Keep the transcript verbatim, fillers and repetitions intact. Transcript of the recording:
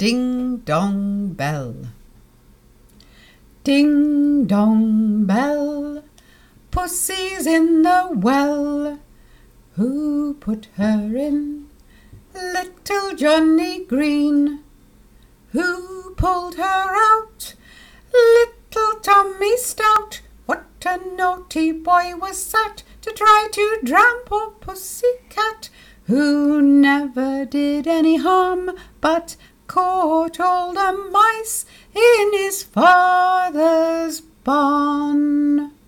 Ding dong bell. Ding dong bell, pussy's in the well. Who put her in? Little Johnny Green. Who pulled her out? Little Tommy Stout. What a naughty boy was that, to try to drown poor Pussycat, who never did any harm, but caught all the mice in his father's barn.